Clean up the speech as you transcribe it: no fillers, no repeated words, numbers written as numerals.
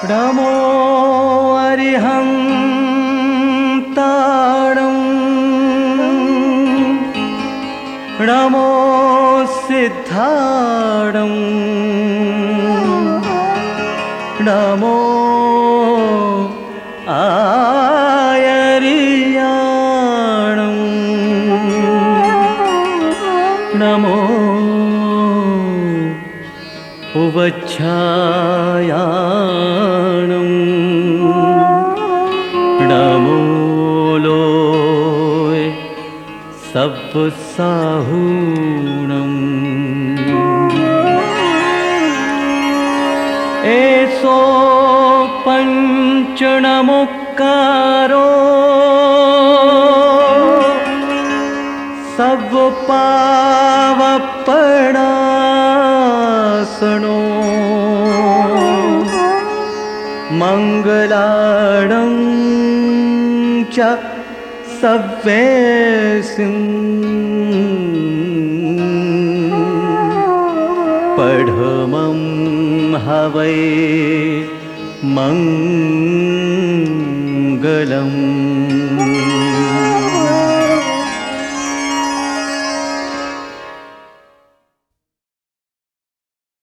नमो अरिहन्ताणं नमो सिद्धाणं नमो आयर्याणं नमो उवच्छायाणं नमो लोय सप्तसाहूणम् एसो पंचनमुक्कारो सर्वपावपणासनो मंगलाणं च सव्येसिं पढमं हवै मंगलम्।